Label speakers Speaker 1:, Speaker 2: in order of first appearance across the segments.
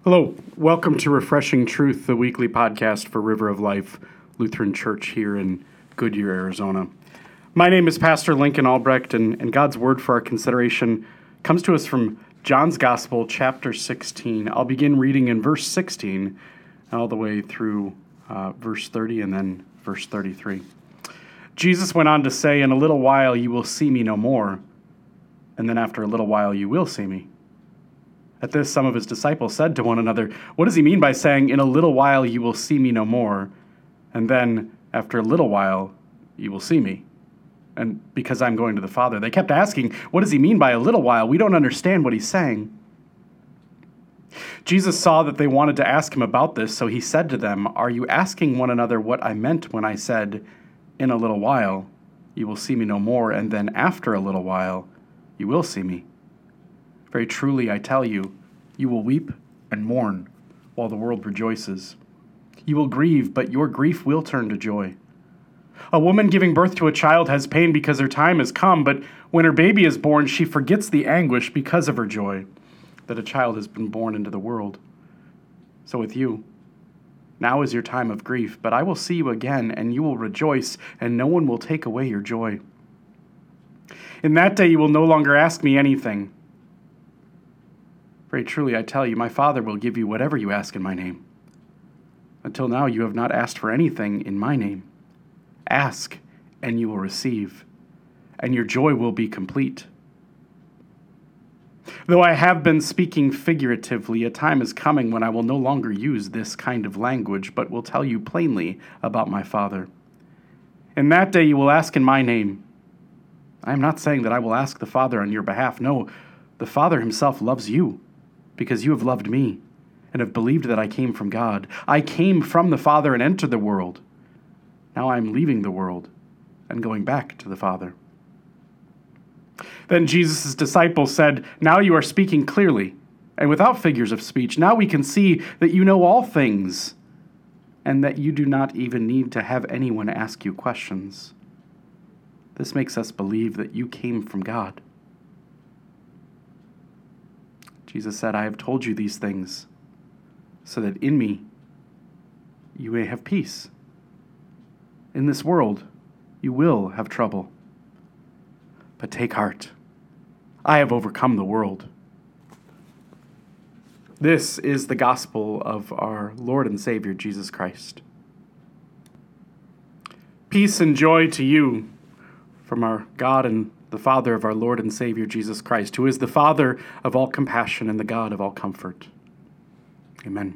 Speaker 1: Hello, welcome to Refreshing Truth, the weekly podcast for River of Life Lutheran Church here in Goodyear, Arizona. My name is Pastor Lincoln Albrecht, and God's word for our consideration comes to us from John's Gospel, chapter 16. I'll begin reading in verse 16 all the way through verse 30 and then verse 33. Jesus went on to say, "In a little while you will see me no more, and then after a little while you will see me." At this, some of his disciples said to one another, "What does he mean by saying, 'In a little while you will see me no more, and then after a little while you will see me'? And because I'm going to the Father." They kept asking, "What does he mean by a little while? We don't understand what he's saying." Jesus saw that they wanted to ask him about this, so he said to them, "Are you asking one another what I meant when I said, 'In a little while you will see me no more, and then after a little while you will see me'? Very truly, I tell you, you will weep and mourn while the world rejoices. You will grieve, but your grief will turn to joy. A woman giving birth to a child has pain because her time has come, but when her baby is born, she forgets the anguish because of her joy that a child has been born into the world. So with you, now is your time of grief, but I will see you again, and you will rejoice, and no one will take away your joy. In that day you will no longer ask me anything. Very truly, I tell you, my Father will give you whatever you ask in my name. Until now, you have not asked for anything in my name. Ask, and you will receive, and your joy will be complete. Though I have been speaking figuratively, a time is coming when I will no longer use this kind of language, but will tell you plainly about my Father. In that day you will ask in my name. I am not saying that I will ask the Father on your behalf. No, the Father himself loves you, because you have loved me and have believed that I came from God. I came from the Father and entered the world. Now I am leaving the world and going back to the Father." Then Jesus' disciples said, "Now you are speaking clearly and without figures of speech. Now we can see that you know all things and that you do not even need to have anyone ask you questions. This makes us believe that you came from God." Jesus said, "I have told you these things so that in me you may have peace. In this world you will have trouble. But take heart, I have overcome the world." This is the gospel of our Lord and Savior, Jesus Christ. Peace and joy to you from our God and the Father of our Lord and Savior, Jesus Christ, who is the Father of all compassion and the God of all comfort. Amen.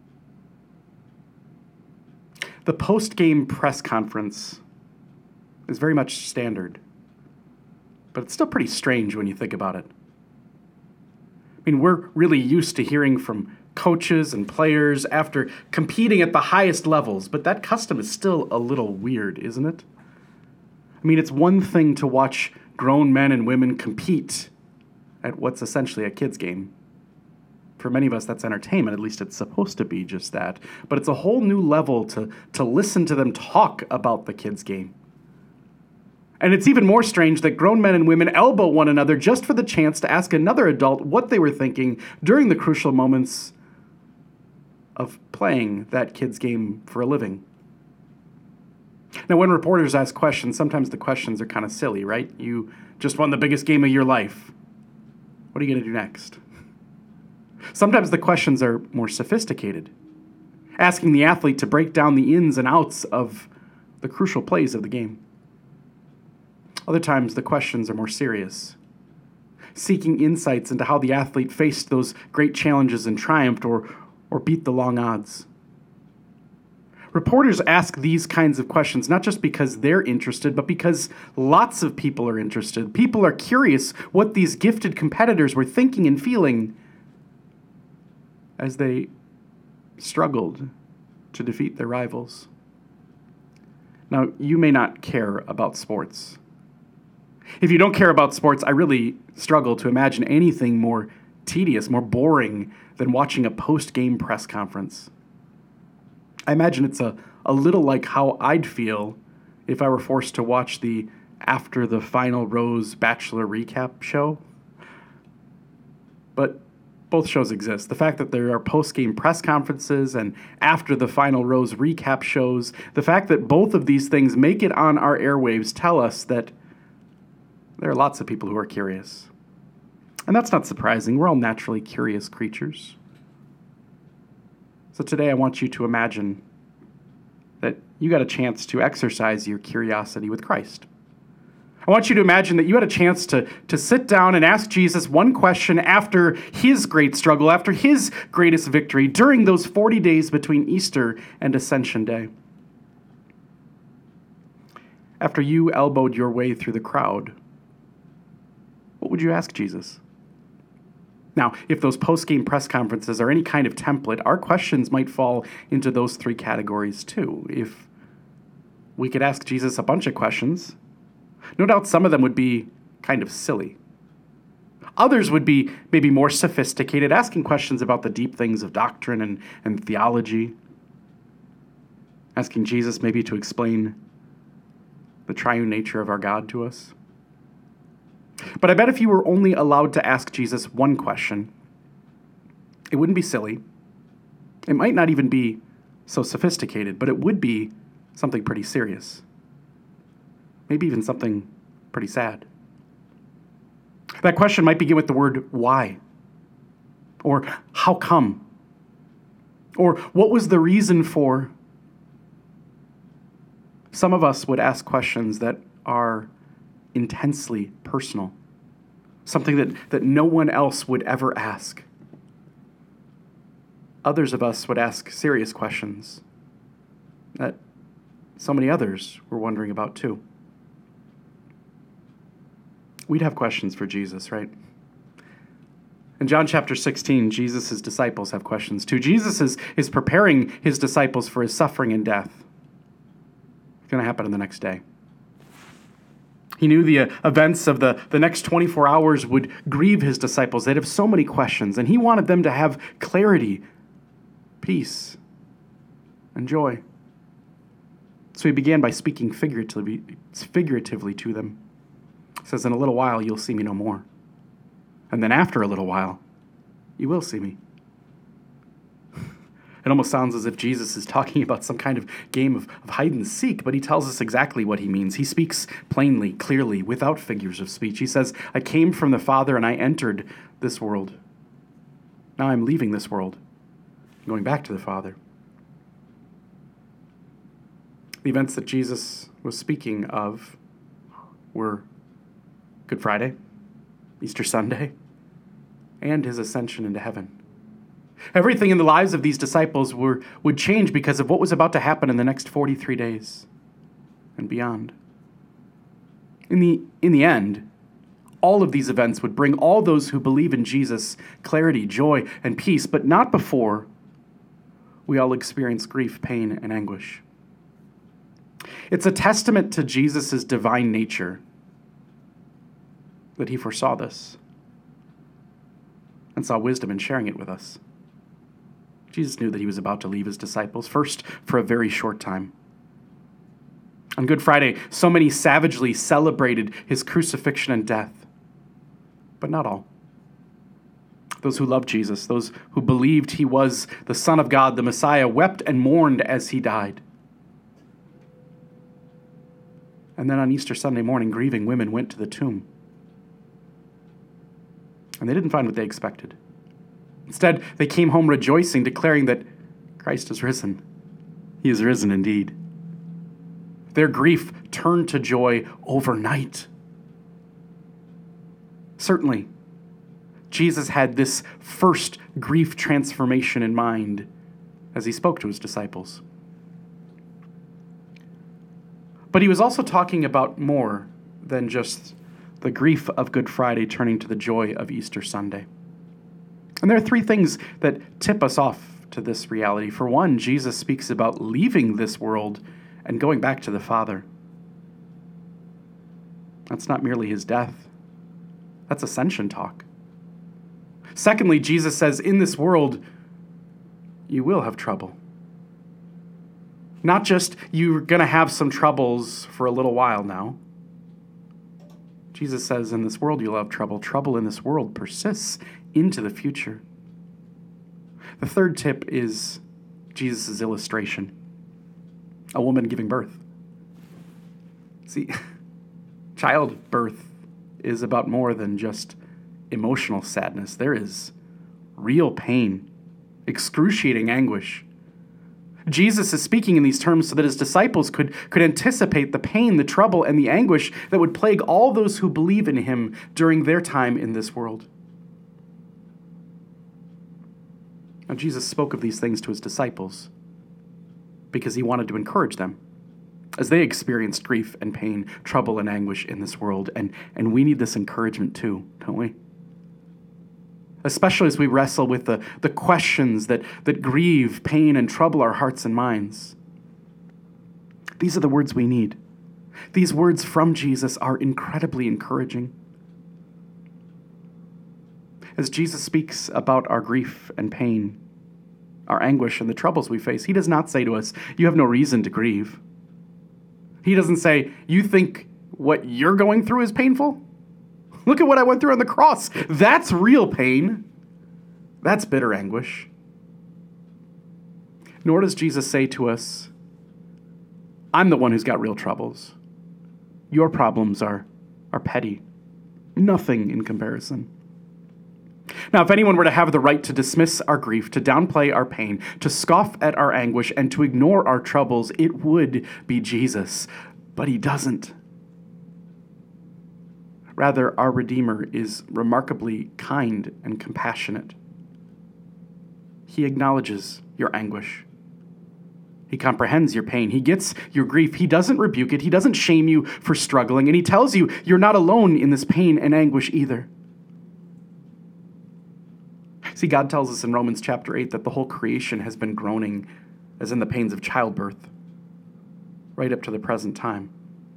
Speaker 1: The post-game press conference is very much standard, but it's still pretty strange when you think about it. I mean, we're really used to hearing from coaches and players after competing at the highest levels, but that custom is still a little weird, isn't it? I mean, it's one thing to watch grown men and women compete at what's essentially a kid's game. For many of us, that's entertainment. At least it's supposed to be just that. But it's a whole new level to listen to them talk about the kid's game. And it's even more strange that grown men and women elbow one another just for the chance to ask another adult what they were thinking during the crucial moments of playing that kid's game for a living. Now, when reporters ask questions, sometimes the questions are kind of silly, right? You just won the biggest game of your life. What are you going to do next? Sometimes the questions are more sophisticated, asking the athlete to break down the ins and outs of the crucial plays of the game. Other times, the questions are more serious, seeking insights into how the athlete faced those great challenges and triumphed or beat the long odds. Reporters ask these kinds of questions not just because they're interested, but because lots of people are interested. People are curious what these gifted competitors were thinking and feeling as they struggled to defeat their rivals. Now, you may not care about sports. If you don't care about sports, I really struggle to imagine anything more tedious, more boring than watching a post-game press conference. I imagine it's a little like how I'd feel if I were forced to watch the After the Final Rose Bachelor recap show. But both shows exist. The fact that there are post-game press conferences and after the final rose recap shows, the fact that both of these things make it on our airwaves tell us that there are lots of people who are curious. And that's not surprising. We're all naturally curious creatures. So today I want you to imagine that you got a chance to exercise your curiosity with Christ. I want you to imagine that you had a chance to sit down and ask Jesus one question after his great struggle, after his greatest victory, during those 40 days between Easter and Ascension Day. After you elbowed your way through the crowd, what would you ask Jesus? Now, if those post-game press conferences are any kind of template, our questions might fall into those three categories too. If we could ask Jesus a bunch of questions, no doubt some of them would be kind of silly. Others would be maybe more sophisticated, asking questions about the deep things of doctrine and theology. Asking Jesus maybe to explain the triune nature of our God to us. But I bet if you were only allowed to ask Jesus one question, it wouldn't be silly. It might not even be so sophisticated, but it would be something pretty serious. Maybe even something pretty sad. That question might begin with the word why, or how come, or what was the reason for. Some of us would ask questions that are intensely personal, something that no one else would ever ask. Others of us would ask serious questions that so many others were wondering about too. We'd have questions for Jesus, right? In John chapter 16, Jesus' disciples have questions too. Jesus is preparing his disciples for his suffering and death. It's going to happen in the next day. He knew the events of the next 24 hours would grieve his disciples. They'd have so many questions, and he wanted them to have clarity, peace, and joy. So he began by speaking figuratively to them. He says, in a little while, you'll see me no more. And then after a little while, you will see me. It almost sounds as if Jesus is talking about some kind of game of hide and seek, but he tells us exactly what he means. He speaks plainly, clearly, without figures of speech. He says, I came from the Father and I entered this world. Now I'm leaving this world, going back to the Father. The events that Jesus was speaking of were Good Friday, Easter Sunday, and his ascension into heaven. Everything in the lives of these disciples would change because of what was about to happen in the next 43 days and beyond. In the end, all of these events would bring all those who believe in Jesus clarity, joy, and peace, but not before we all experience grief, pain, and anguish. It's a testament to Jesus' divine nature that he foresaw this and saw wisdom in sharing it with us. Jesus knew that he was about to leave his disciples, first for a very short time. On Good Friday, so many savagely celebrated his crucifixion and death, but not all. Those who loved Jesus, those who believed he was the Son of God, the Messiah, wept and mourned as he died. And then on Easter Sunday morning, grieving women went to the tomb. And they didn't find what they expected. Instead, they came home rejoicing, declaring that Christ is risen. He is risen indeed. Their grief turned to joy overnight. Certainly, Jesus had this first grief transformation in mind as he spoke to his disciples. But he was also talking about more than just the grief of Good Friday turning to the joy of Easter Sunday. And there are three things that tip us off to this reality. For one, Jesus speaks about leaving this world and going back to the Father. That's not merely his death. That's ascension talk. Secondly, Jesus says, in this world, you will have trouble. Not just you're going to have some troubles for a little while now. Jesus says, in this world you'll have trouble. Trouble in this world persists into the future. The third tip is Jesus' illustration. A woman giving birth. See, childbirth is about more than just emotional sadness. There is real pain, excruciating anguish. Jesus is speaking in these terms so that his disciples could anticipate the pain, the trouble, and the anguish that would plague all those who believe in him during their time in this world. Now, Jesus spoke of these things to his disciples because he wanted to encourage them as they experienced grief and pain, trouble and anguish in this world. And we need this encouragement too, don't we? Especially as we wrestle with the questions that grieve, pain, and trouble our hearts and minds. These are the words we need. These words from Jesus are incredibly encouraging. As Jesus speaks about our grief and pain, our anguish and the troubles we face, he does not say to us, you have no reason to grieve. He doesn't say, you think what you're going through is painful? Look at what I went through on the cross. That's real pain. That's bitter anguish. Nor does Jesus say to us, I'm the one who's got real troubles. Your problems are petty. Nothing in comparison. Now, if anyone were to have the right to dismiss our grief, to downplay our pain, to scoff at our anguish, and to ignore our troubles, it would be Jesus. But he doesn't. Rather, our Redeemer is remarkably kind and compassionate. He acknowledges your anguish. He comprehends your pain. He gets your grief. He doesn't rebuke it. He doesn't shame you for struggling. And he tells you you're not alone in this pain and anguish either. See, God tells us in Romans chapter 8 that the whole creation has been groaning as in the pains of childbirth right up to the present time.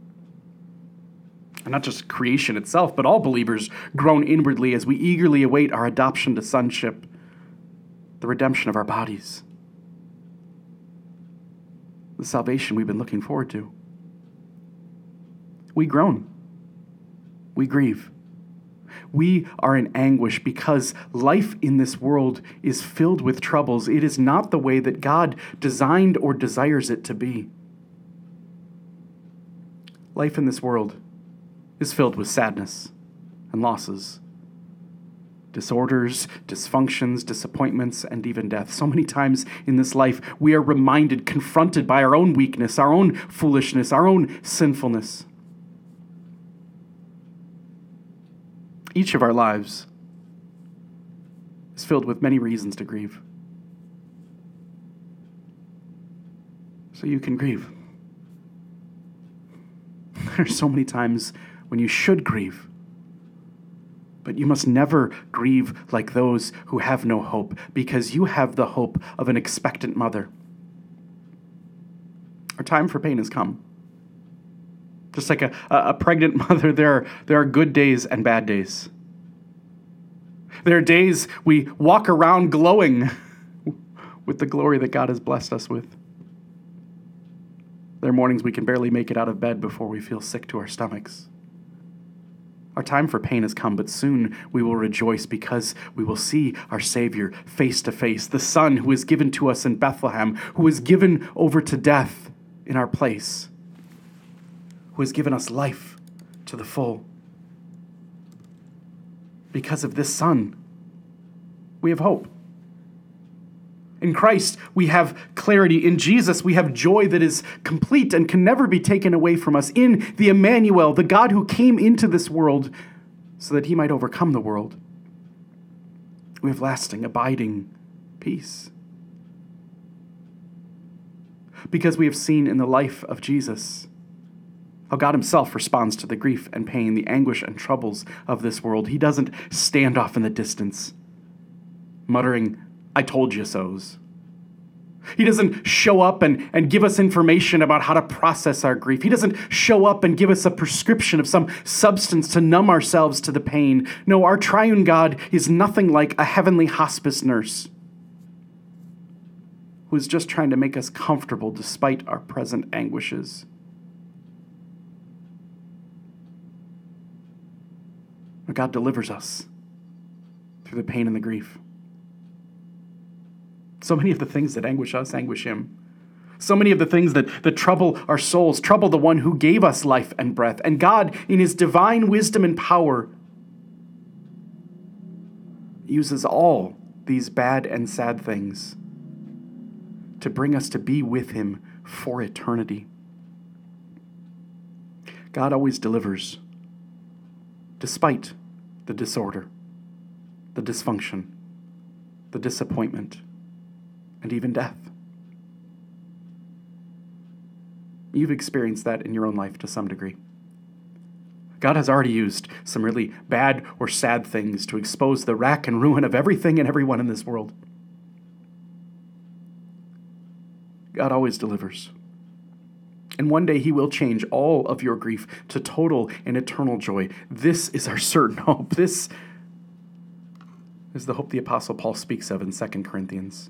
Speaker 1: And not just creation itself, but all believers groan inwardly as we eagerly await our adoption to sonship, the redemption of our bodies, the salvation we've been looking forward to. We groan. We grieve. We are in anguish because life in this world is filled with troubles. It is not the way that God designed or desires it to be. Life in this world is filled with sadness and losses, disorders, dysfunctions, disappointments, and even death. So many times in this life, we are reminded, confronted by our own weakness, our own foolishness, our own sinfulness. Each of our lives is filled with many reasons to grieve. So you can grieve. There are so many times when you should grieve, but you must never grieve like those who have no hope, because you have the hope of an expectant mother. Our time for pain has come. Just like a pregnant mother, there are good days and bad days. There are days we walk around glowing with the glory that God has blessed us with. There are mornings we can barely make it out of bed before we feel sick to our stomachs. Our time for pain has come, but soon we will rejoice because we will see our Savior face to face, the Son who is given to us in Bethlehem, who is given over to death in our place, who has given us life to the full. Because of this Son, we have hope. In Christ, we have clarity. In Jesus, we have joy that is complete and can never be taken away from us. In the Emmanuel, the God who came into this world so that he might overcome the world, we have lasting, abiding peace. Because we have seen in the life of Jesus how God himself responds to the grief and pain, the anguish and troubles of this world. He doesn't stand off in the distance, muttering, I told you so's. He doesn't show up and give us information about how to process our grief. He doesn't show up and give us a prescription of some substance to numb ourselves to the pain. No, our triune God is nothing like a heavenly hospice nurse who is just trying to make us comfortable despite our present anguishes. God delivers us through the pain and the grief. So many of the things that anguish us anguish him. So many of the things that trouble our souls trouble the one who gave us life and breath. And God, in his divine wisdom and power, uses all these bad and sad things to bring us to be with him for eternity. God always delivers, despite the disorder, the dysfunction, the disappointment, and even death. You've experienced that in your own life to some degree. God has already used some really bad or sad things to expose the wreck and ruin of everything and everyone in this world. God always delivers. And one day he will change all of your grief to total and eternal joy. This is our certain hope. This is the hope the Apostle Paul speaks of in 2 Corinthians.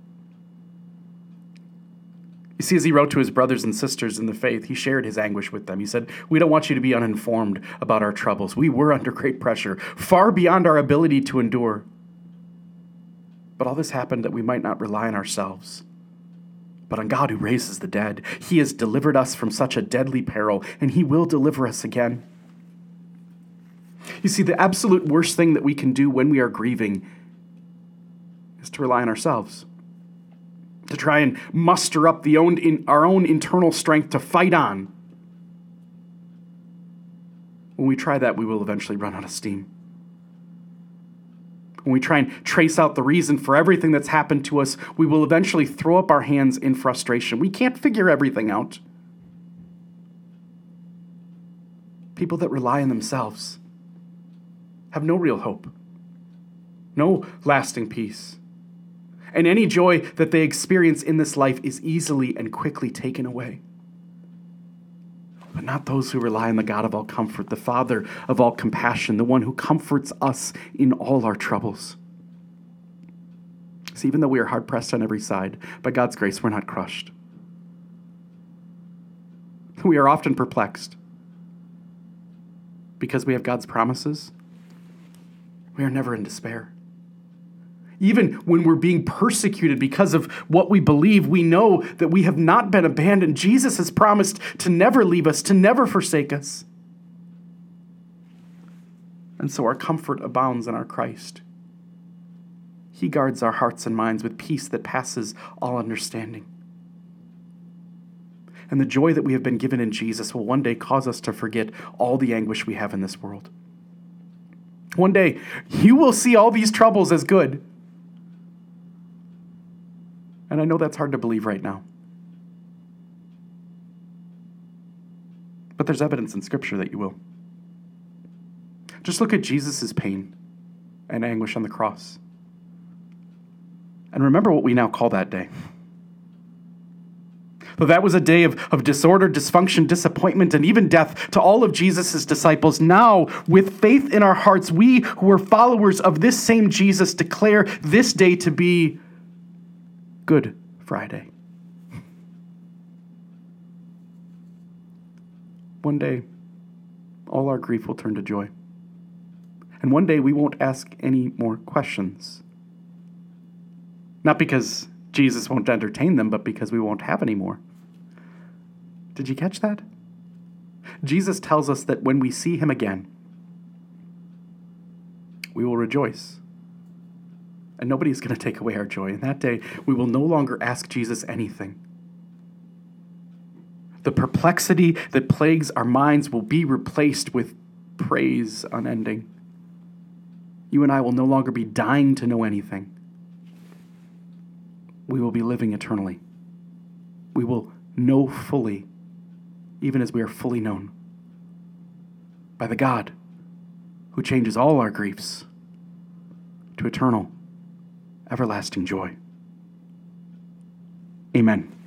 Speaker 1: You see, as he wrote to his brothers and sisters in the faith, he shared his anguish with them. He said, "We don't want you to be uninformed about our troubles. We were under great pressure, far beyond our ability to endure. But all this happened that we might not rely on ourselves, but on God who raises the dead. He has delivered us from such a deadly peril, and he will deliver us again." You see, the absolute worst thing that we can do when we are grieving is to rely on ourselves, to try and muster up our own internal strength to fight on. When we try that, we will eventually run out of steam. When we try and trace out the reason for everything that's happened to us, we will eventually throw up our hands in frustration. We can't figure everything out. People that rely on themselves have no real hope, no lasting peace. And any joy that they experience in this life is easily and quickly taken away. But not those who rely on the God of all comfort, the Father of all compassion, the one who comforts us in all our troubles. See, even though we are hard-pressed on every side, by God's grace, we're not crushed. We are often perplexed. Because we have God's promises, we are never in despair. Even when we're being persecuted because of what we believe, we know that we have not been abandoned. Jesus has promised to never leave us, to never forsake us. And so our comfort abounds in our Christ. He guards our hearts and minds with peace that passes all understanding. And the joy that we have been given in Jesus will one day cause us to forget all the anguish we have in this world. One day, you will see all these troubles as good. And I know that's hard to believe right now. But there's evidence in Scripture that you will. Just look at Jesus' pain and anguish on the cross. And remember what we now call that day. Though that was a day of disorder, dysfunction, disappointment, and even death to all of Jesus' disciples, now, with faith in our hearts, we who are followers of this same Jesus declare this day to be Good Friday. One day, all our grief will turn to joy. And one day we won't ask any more questions. Not because Jesus won't entertain them, but because we won't have any more. Did you catch that? Jesus tells us that when we see him again, we will rejoice. And nobody's going to take away our joy. And that day, we will no longer ask Jesus anything. The perplexity that plagues our minds will be replaced with praise unending. You and I will no longer be dying to know anything. We will be living eternally. We will know fully, even as we are fully known, by the God who changes all our griefs to eternal, everlasting joy. Amen.